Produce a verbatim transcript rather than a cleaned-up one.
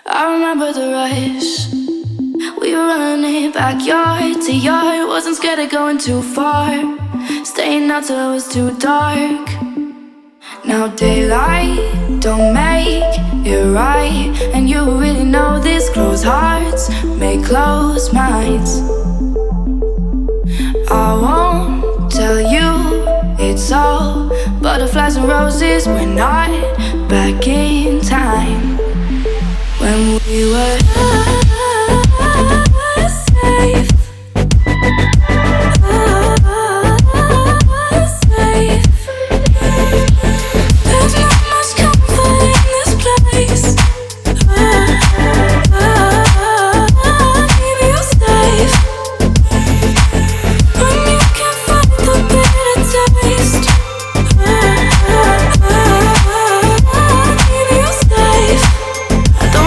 I remember the rush. We were running backyard to yard. Wasn't scared of going too far. Staying out till it was too dark. Now daylight don't make it right. And you really know this. Closed hearts make closed minds. I won't tell you it's all butterflies and roses. We're not back in time when we were